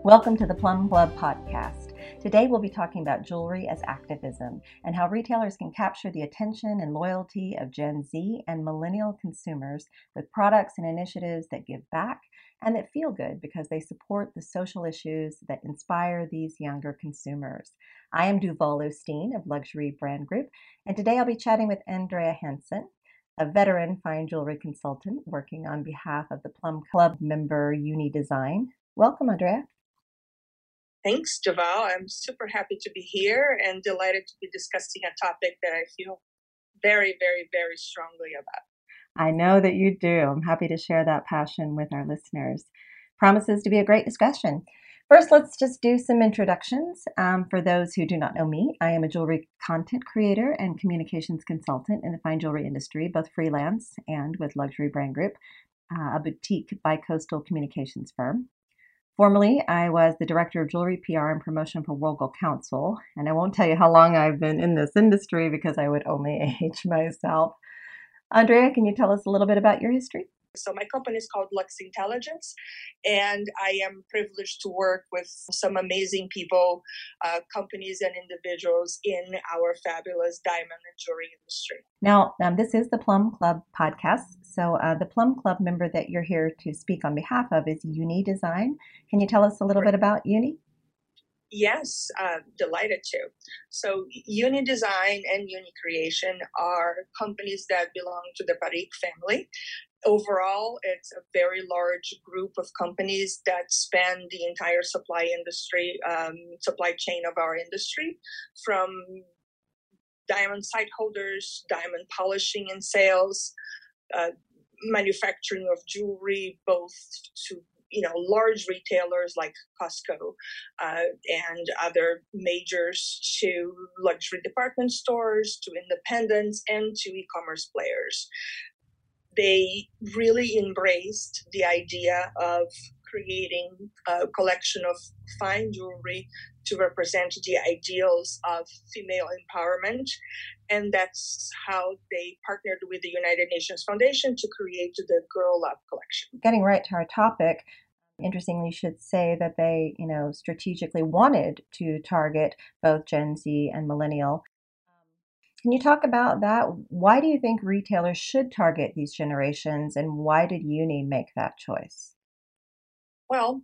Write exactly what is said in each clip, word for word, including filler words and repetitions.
Welcome to the Plum Club podcast. Today we'll be talking about jewelry as activism and how retailers can capture the attention and loyalty of Gen Z and millennial consumers with products and initiatives that give back and that feel good because they support the social issues that inspire these younger consumers. I am Duval Osteen of Luxury Brand Group, and today I'll be chatting with Andrea Hansen, a veteran fine jewelry consultant working on behalf of the Plum Club member Uni Design. Welcome, Andrea. Thanks, Duval. I'm super happy to be here and delighted to be discussing a topic that I feel very, very, very strongly about. I know that you do. I'm happy to share that passion with our listeners. Promises to be a great discussion. First, let's just do some introductions. Um, for those who do not know me, I am a jewelry content creator and communications consultant in the fine jewelry industry, both freelance and with Luxury Brand Group, uh, a boutique bi-coastal communications firm. Formerly, I was the Director of Jewelry P R and Promotion for World Gold Council, and I won't tell you how long I've been in this industry because I would only age myself. Andrea, can you tell us a little bit about your history? So my company is called Lux Intelligence, and I am privileged to work with some amazing people, uh, companies and individuals in our fabulous diamond and jewelry industry. Now, um, this is the Plum Club podcast. So uh, the Plum Club member that you're here to speak on behalf of is Uni Design. Can you tell us a little bit about Uni? Yes, uh, delighted to. So Uni Design and Uni Creation are companies that belong to the Parikh family. Overall, it's a very large group of companies that span the entire supply industry, um, supply chain of our industry, from diamond site holders, diamond polishing and sales, uh, manufacturing of jewelry, both to you know large retailers like Costco uh, and other majors, to luxury department stores, to independents, and to e-commerce players. They really embraced the idea of creating a collection of fine jewelry to represent the ideals of female empowerment. And that's how they partnered with the United Nations Foundation to create the Girl Love collection. Getting right to our topic, interestingly, should say that they, you know, strategically wanted to target both Gen Z and millennial. Can you talk about that? Why do you think retailers should target these generations, and why did Uni make that choice? Well,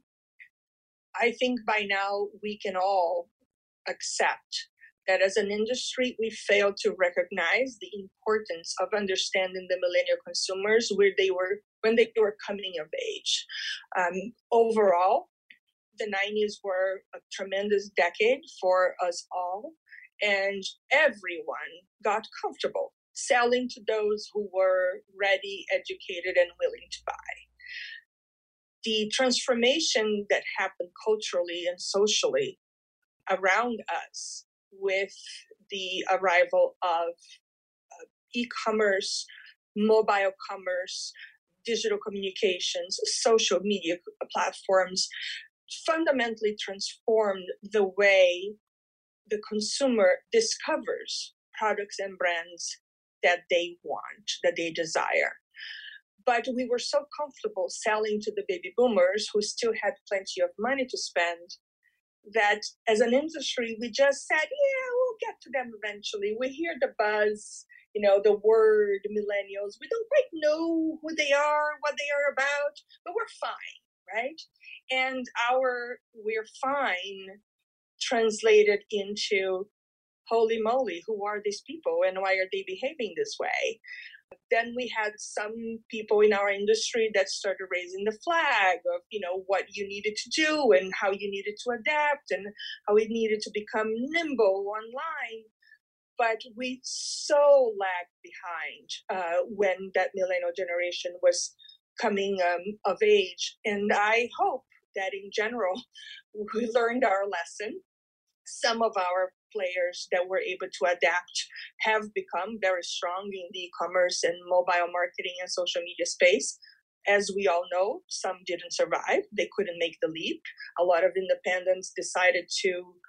I think by now we can all accept that as an industry, we failed to recognize the importance of understanding the millennial consumers where they were when they were coming of age. Um, overall, the nineties were a tremendous decade for us all, and everyone got comfortable selling to those who were ready, educated, and willing to buy. The transformation that happened culturally and socially around us with the arrival of uh, e-commerce, mobile commerce, digital communications, social media platforms fundamentally transformed the way the consumer discovers products and brands that they want, that they desire. But we were so comfortable selling to the baby boomers who still had plenty of money to spend that as an industry, we just said, yeah, we'll get to them eventually. We hear the buzz, you know, the word millennials. We don't quite know who they are, what they are about, but we're fine, right? And our we're fine translated into, holy moly, who are these people and why are they behaving this way? Then we had some people in our industry that started raising the flag of, you know, what you needed to do and how you needed to adapt and how it needed to become nimble online. But we so lagged behind uh, when that millennial generation was coming um, of age. And I hope that in general, we learned our lesson. Some of our players that were able to adapt have become very strong in the e-commerce and mobile marketing and social media space. As we all know, some didn't survive. They couldn't make the leap. A lot of independents decided to,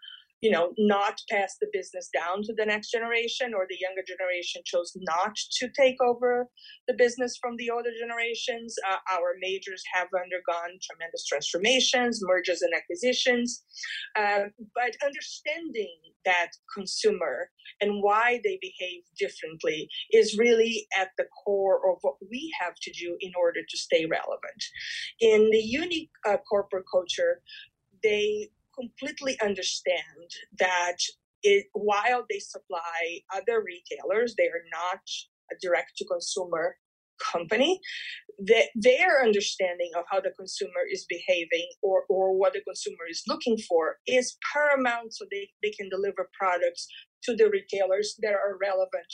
you know, not pass the business down to the next generation, or the younger generation chose not to take over the business from the older generations. Uh, our majors have undergone tremendous transformations, mergers and acquisitions, uh, but understanding that consumer and why they behave differently is really at the core of what we have to do in order to stay relevant. In the unique uh, corporate culture, they completely understand that it, while they supply other retailers, they are not a direct-to-consumer company. That their understanding of how the consumer is behaving, or, or what the consumer is looking for, is paramount, so they, they can deliver products to the retailers that are relevant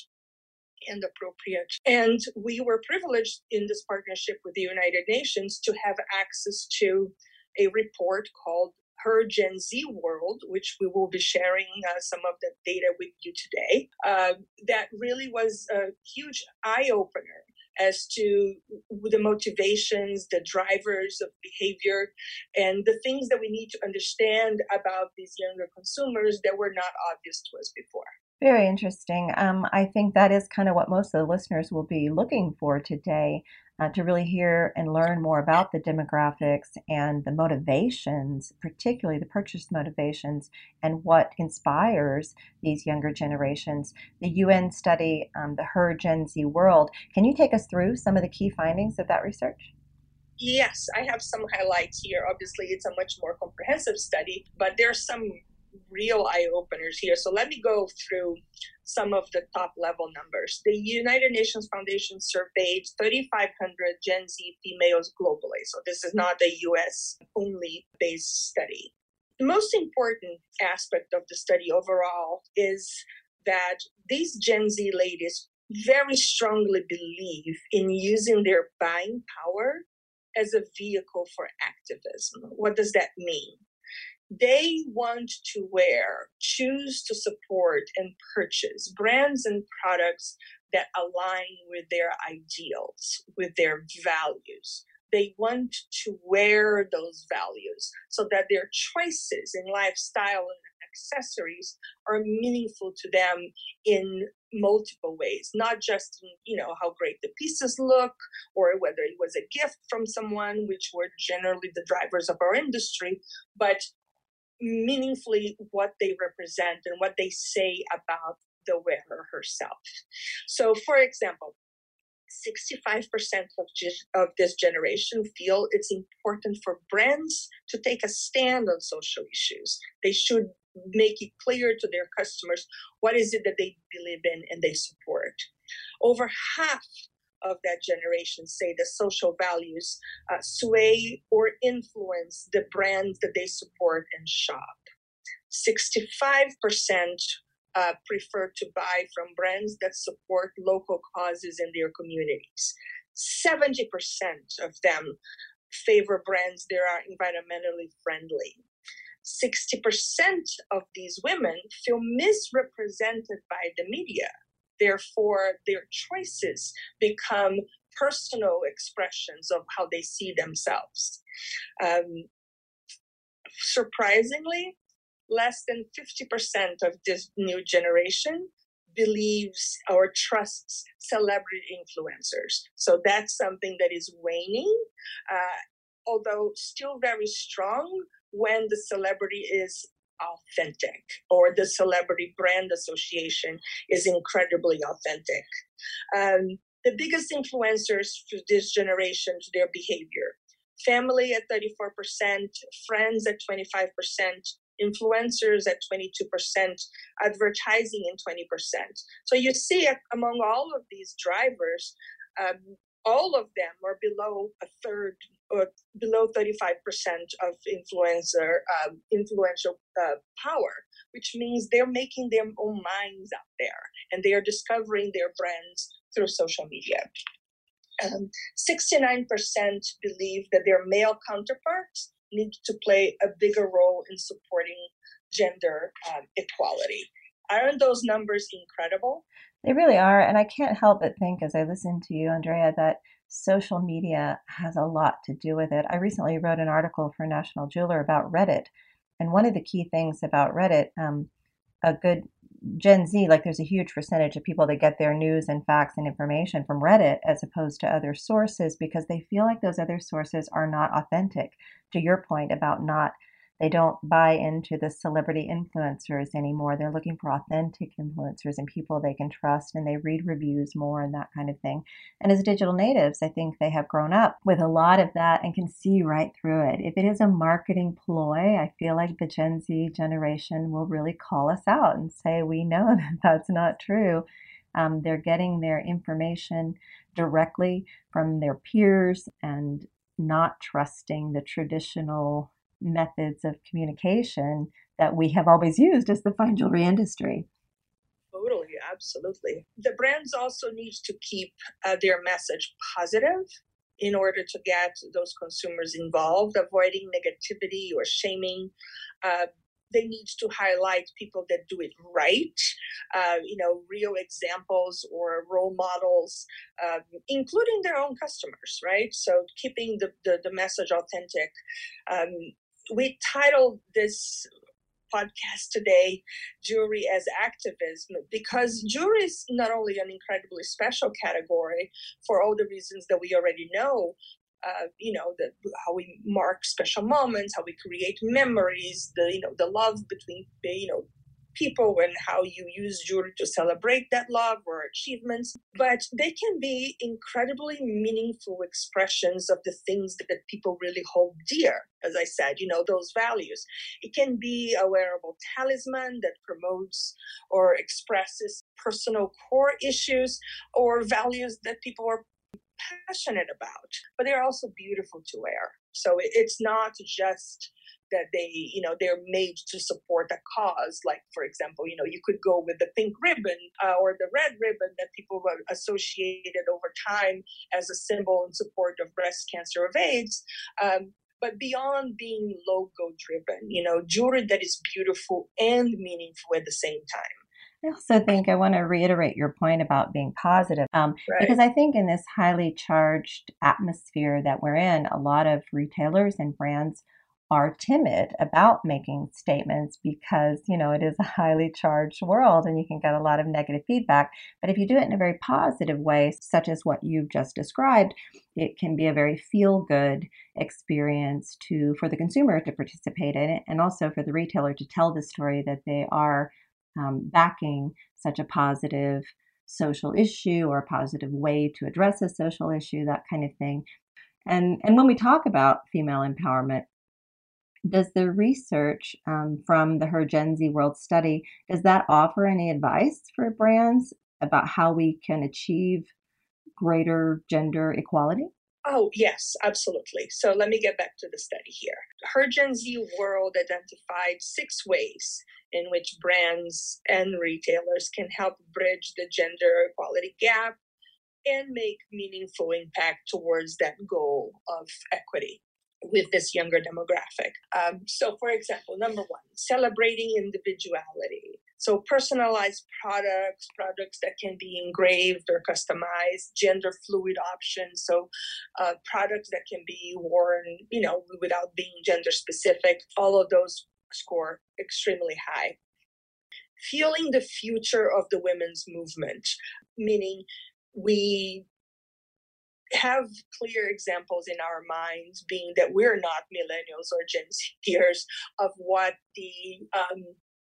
and appropriate. And we were privileged in this partnership with the United Nations to have access to a report called Her Gen Z World, which we will be sharing uh, some of the data with you today. Uh, that really was a huge eye-opener as to the motivations, the drivers of behavior, and the things that we need to understand about these younger consumers that were not obvious to us before. Very interesting. Um, I think that is kind of what most of the listeners will be looking for today, uh, to really hear and learn more about the demographics and the motivations, particularly the purchase motivations, and what inspires these younger generations. The U N study, um, the Her Gen Z World, can you take us through some of the key findings of that research? Yes, I have some highlights here. Obviously, it's a much more comprehensive study, but there's some real eye-openers here. So let me go through some of the top-level numbers. The United Nations Foundation surveyed thirty-five hundred Gen Z females globally. So this is not a U S-only based study. The most important aspect of the study overall is that these Gen Z ladies very strongly believe in using their buying power as a vehicle for activism. What does that mean? They want to wear, choose to support, and purchase brands and products that align with their ideals, with their values. They want to wear those values so that their choices in lifestyle and accessories are meaningful to them in multiple ways, not just in, you know, how great the pieces look, or whether it was a gift from someone, which were generally the drivers of our industry, but meaningfully what they represent and what they say about the wearer herself. So, for example, sixty-five percent of, of this generation feel it's important for brands to take a stand on social issues. They should make it clear to their customers what is it that they believe in and they support. Over half of that generation say the social values uh, sway or influence the brands that they support and shop. sixty-five percent uh, prefer to buy from brands that support local causes in their communities. seventy percent of them favor brands that are environmentally friendly. sixty percent of these women feel misrepresented by the media. Therefore, their choices become personal expressions of how they see themselves. Um, surprisingly, less than fifty percent of this new generation believes or trusts celebrity influencers. So that's something that is waning, uh, although still very strong when the celebrity is authentic, or the celebrity brand association is incredibly authentic. Um, the biggest influencers for this generation to their behavior: family at thirty-four percent, friends at twenty-five percent, influencers at twenty-two percent, advertising in twenty percent. So you see, among all of these drivers, um, all of them are below a third, or below thirty-five percent of influencer um, influential uh, power, which means they're making their own minds out there, and they are discovering their brands through social media. Um, sixty-nine percent believe that their male counterparts need to play a bigger role in supporting gender um, equality. Aren't those numbers incredible? They really are. And I can't help but think, as I listen to you, Andrea, that social media has a lot to do with it. I recently wrote an article for National Jeweler about Reddit. And one of the key things about Reddit, um, a good Gen Z, like there's a huge percentage of people that get their news and facts and information from Reddit as opposed to other sources because they feel like those other sources are not authentic. To your point about not, they don't buy into the celebrity influencers anymore. They're looking for authentic influencers and people they can trust, and they read reviews more and that kind of thing. And as digital natives, I think they have grown up with a lot of that and can see right through it. If it is a marketing ploy, I feel like the Gen Z generation will really call us out and say, we know that that's not true. Um, they're getting their information directly from their peers and not trusting the traditional methods of communication that we have always used as the fine jewelry industry. Totally, absolutely. The brands also need to keep uh, their message positive in order to get those consumers involved, avoiding negativity or shaming. Uh, they need to highlight people that do it right, uh, you know, real examples or role models, uh, including their own customers, right? So keeping the, the, the message authentic. Um, we titled this podcast today, Jewelry as Activism, because jewelry is not only an incredibly special category for all the reasons that we already know, uh, you know, the, how we mark special moments, how we create memories, the, you know, the love between, you know, people and how you use jewelry to celebrate that love or achievements. But they can be incredibly meaningful expressions of the things that people really hold dear. As I said, you know, those values. It can be a wearable talisman that promotes or expresses personal core issues or values that people are passionate about, but they're also beautiful to wear. So it's not just that they, you know, they're made to support a cause. Like, for example, you know, you could go with the pink ribbon uh, or the red ribbon that people have associated over time as a symbol in support of breast cancer of AIDS. Um, but beyond being logo driven, you know, jewelry that is beautiful and meaningful at the same time. I also think I want to reiterate your point about being positive, um, Right. because I think in this highly charged atmosphere that we're in, a lot of retailers and brands are timid about making statements because, you know, it is a highly charged world and you can get a lot of negative feedback. But if you do it in a very positive way, such as what you've just described, it can be a very feel-good experience to for the consumer to participate in it and also for the retailer to tell the story that they are um, backing such a positive social issue or a positive way to address a social issue, that kind of thing. And and when we talk about female empowerment, does the research um, from the Her Gen Z World Study, does that offer any advice for brands about how we can achieve greater gender equality? Oh, yes, absolutely. So let me get back to the study here. Her Gen Z World identified six ways in which brands and retailers can help bridge the gender equality gap and make meaningful impact towards that goal of equity with this younger demographic. Um, so, for example, number one, celebrating individuality. So, personalized products, products that can be engraved or customized, gender fluid options. So, uh, products that can be worn, you know, without being gender specific. All of those score extremely high. Fueling the future of the women's movement, meaning we have clear examples in our minds, being that we're not millennials or Gen Zers, of what the um,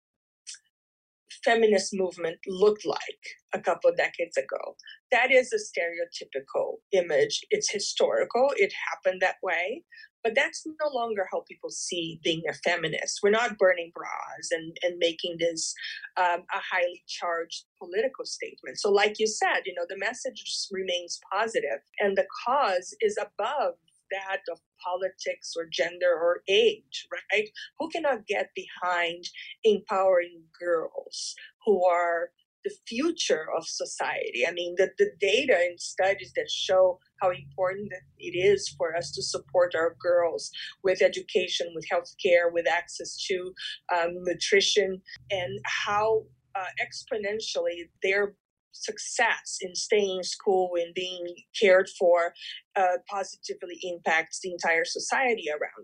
feminist movement looked like a couple of decades ago. That is a stereotypical image. It's historical. It happened that way. But that's no longer how people see being a feminist. We're not burning bras and, and making this um, a highly charged political statement. So like you said, you know, the message remains positive and the cause is above that of politics or gender or age, right? Who cannot get behind empowering girls who are the future of society? I mean, the, the data and studies that show how important it is for us to support our girls with education, with healthcare, with access to um, nutrition, and how uh, exponentially their success in staying in school and being cared for uh, positively impacts the entire society around them.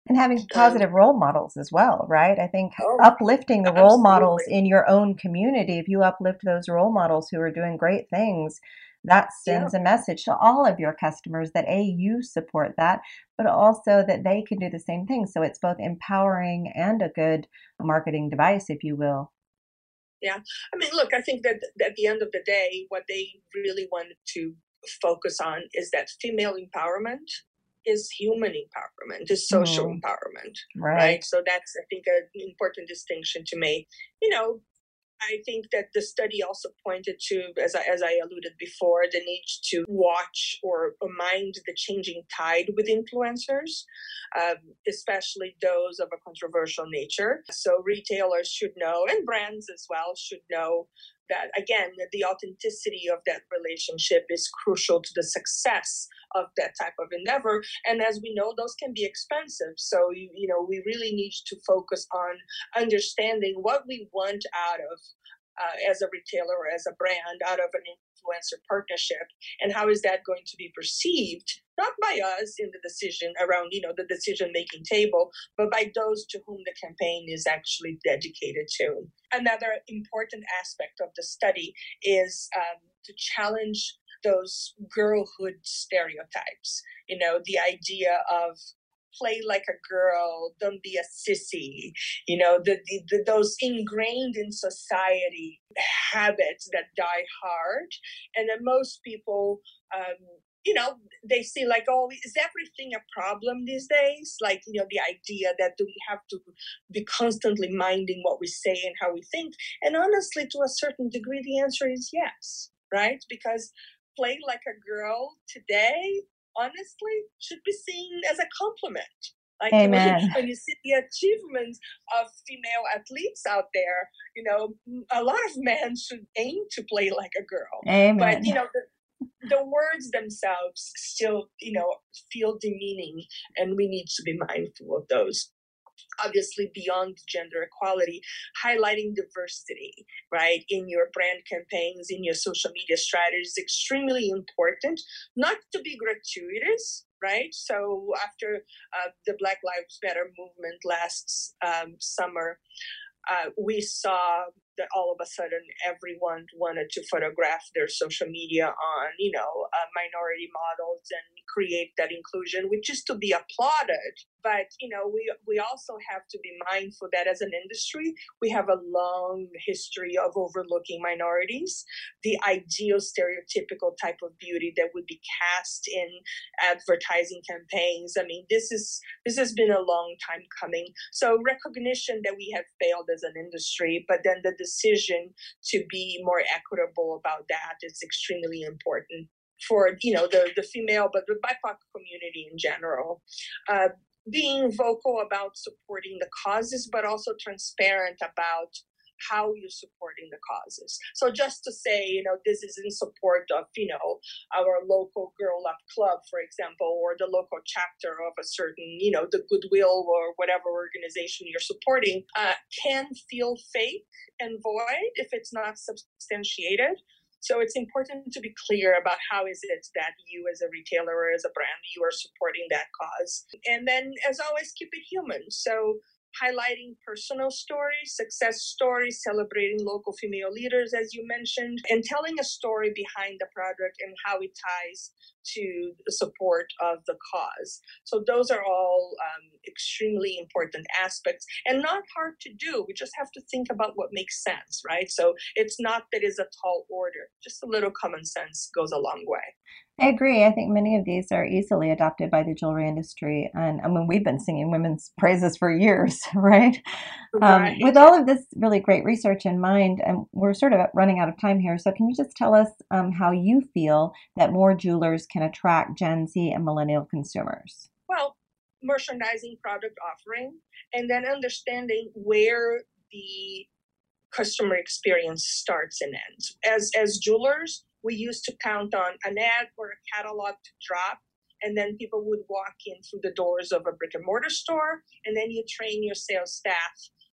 And having Um, positive role models as well, right? I think oh, uplifting the role models absolutely. in your own community, if you uplift those role models who are doing great things, that Yeah. sends a message to all of your customers that A, you support that, but also that they can do the same thing. So it's both empowering and a good marketing device, if you will. Yeah. I mean, look, I think that at the end of the day, what they really wanted to focus on is that female empowerment is human empowerment, is social Hmm. empowerment, Right. right? So that's, I think, an important distinction to make. You know, I think that the study also pointed to, as I, as I alluded before, the need to watch or mind the changing tide with influencers, um, especially those of a controversial nature. So retailers should know, and brands as well should know, that again, the authenticity of that relationship is crucial to the success of that type of endeavor. And as we know, those can be expensive. So you, you know, we really need to focus on understanding what we want out of uh, as a retailer or as a brand out of an influencer partnership, and how is that going to be perceived, not by us in the decision around, you know, the decision making table, but by those to whom the campaign is actually dedicated to. Another important aspect of the study is um, to challenge those girlhood stereotypes, you know, the idea of play like a girl, don't be a sissy, you know, the, the, the those ingrained in society habits that die hard, and that most people, um, you know, they see like, oh, is everything a problem these days? Like, you know, the idea that do we have to be constantly minding what we say and how we think? And honestly, to a certain degree, the answer is yes, right? Because playing like a girl today, honestly, should be seen as a compliment. Like when, Amen. when you see the achievements of female athletes out there, you know, a lot of men should aim to play like a girl. But, you Amen. know, the, the words themselves still, you know, feel demeaning, and we need to be mindful of those. Obviously, beyond gender equality, highlighting diversity, right, in your brand campaigns, in your social media strategies is extremely important, not to be gratuitous, right? So after uh, the Black Lives Matter movement last um, summer, uh, we saw that all of a sudden everyone wanted to photograph their social media on, you know, uh, minority models and create that inclusion, which is to be applauded. But, you know, we, we also have to be mindful that as an industry, we have a long history of overlooking minorities, the ideal stereotypical type of beauty that would be cast in advertising campaigns. I mean, this is this has been a long time coming. So recognition that we have failed as an industry, but then the decision to be more equitable about that is extremely important for, you know, the, the female, but the B I P O C community in general. Uh, being vocal about supporting the causes, but also transparent about how you're supporting the causes. So just to say, you know, this is in support of, you know, our local Girl Up Club, for example, or the local chapter of a certain, you know, the Goodwill or whatever organization you're supporting, uh, can feel fake and void if it's not substantiated. So it's important to be clear about how is it that you as a retailer or as a brand, you are supporting that cause. And then as always, keep it human. So highlighting personal stories, success stories, celebrating local female leaders, as you mentioned, and telling a story behind the product and how it ties to the support of the cause. So those are all um, extremely important aspects and not hard to do. We just have to think about what makes sense, right? So it's not that it's a tall order. Just a little common sense goes a long way. I agree. I think many of these are easily adopted by the jewelry industry. And I mean, we've been singing women's praises for years, right? Um, Right. with Yeah. all of this really great research in mind, and we're sort of running out of time here. So, can you just tell us um, how you feel that more jewelers can attract Gen Z and millennial consumers? Well, merchandising, product offering, and then understanding where the customer experience starts and ends. As as jewelers, we used to count on an ad or a catalog to drop, and then people would walk in through the doors of a brick and mortar store, and then you train your sales staff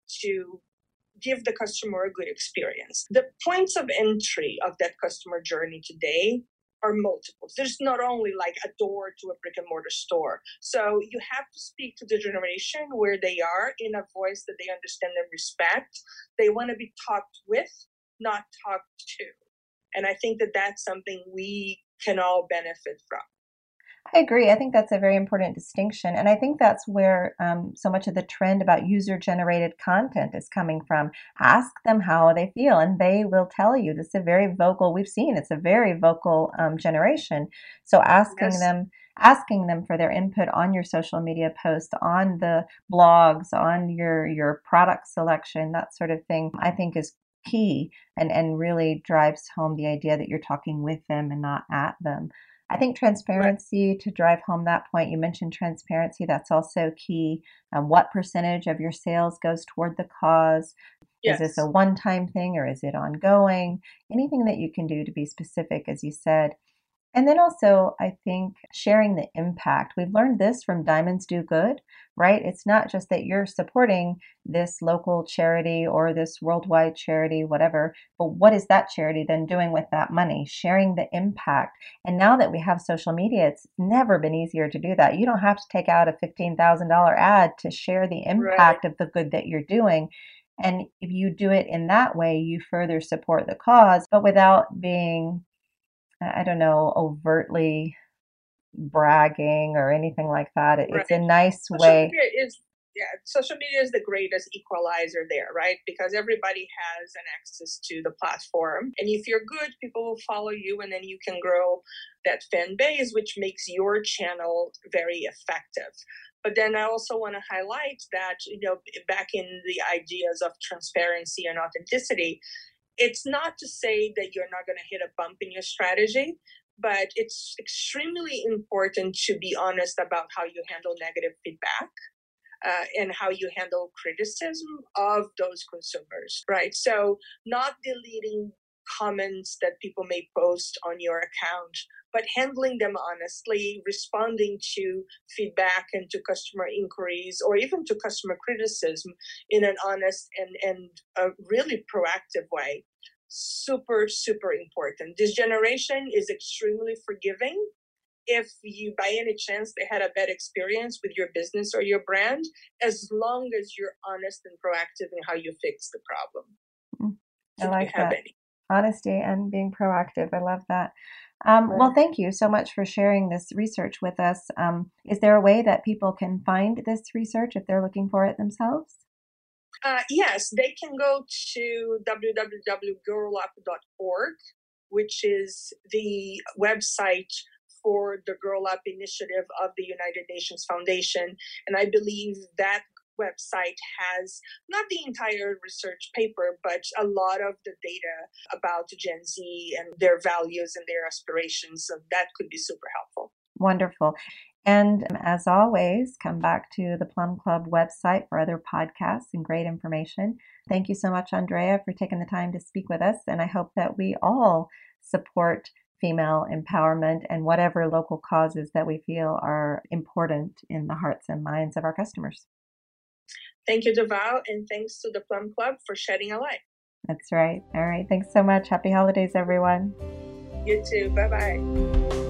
to give the customer a good experience. The points of entry of that customer journey today are multiples. There's not only like a door to a brick and mortar store. So you have to speak to the generation where they are in a voice that they understand and respect. They want to be talked with, not talked to. And I think that that's something we can all benefit from. I agree. I think that's a very important distinction. And I think that's where um, so much of the trend about user generated content is coming from. Ask them how they feel, and they will tell you. This is a very vocal, we've seen it's a very vocal um, generation. So asking Yes. them, asking them for their input on your social media posts, on the blogs, on your, your product selection, that sort of thing, I think is key and, and really drives home the idea that you're talking with them and not at them. I think transparency, right, to drive home that point, you mentioned transparency, that's also key. Um, what percentage of your sales goes toward the cause? Yes. Is this a one-time thing or is it ongoing? Anything that you can do to be specific, as you said. And then also, I think sharing the impact. We've learned this from Diamonds Do Good, right? It's not just that you're supporting this local charity or this worldwide charity, whatever, but what is that charity then doing with that money? Sharing the impact. And now that we have social media, it's never been easier to do that. You don't have to take out a fifteen thousand dollars ad to share the impact Right. of the good that you're doing. And if you do it in that way, you further support the cause, but without being, I don't know, overtly bragging or anything like that. It- It's a Right. nice Social way. media is yeah, social media is the greatest equalizer there, right? Because everybody has an access to the platform. And if you're good, people will follow you and then you can grow that fan base, which makes your channel very effective. But then I also want to highlight that, you know, back in the ideas of transparency and authenticity, it's not to say that you're not going to hit a bump in your strategy, but it's extremely important to be honest about how you handle negative feedback. Uh, and how you handle criticism of those consumers, right? So, not deleting comments that people may post on your account, but handling them honestly, responding to feedback and to customer inquiries or even to customer criticism in an honest and, and a really proactive way. Super, super important. This generation is extremely forgiving. If you, by any chance, they had a bad experience with your business or your brand, as long as you're honest and proactive in how you fix the problem. Mm, I If you like have that. any. Honesty and being proactive. I love that. Um, well, Right. thank you so much for sharing this research with us. Um, is there a way that people can find this research if they're looking for it themselves? Uh, yes, they can go to w w w dot girl up dot org, which is the website for the Girl Up initiative of the United Nations Foundation. And I believe that website has not the entire research paper, but a lot of the data about Gen Z and their values and their aspirations. So that could be super helpful. Wonderful. And um, as always, come back to the Plum Club website for other podcasts and great information. Thank you so much, Andrea, for taking the time to speak with us. And I hope that we all support female empowerment and whatever local causes that we feel are important in the hearts and minds of our customers. Thank you, Deval, and thanks to the Plum Club for shedding a light. That's right. All right. Thanks so much. Happy holidays, everyone. You too. Bye-bye.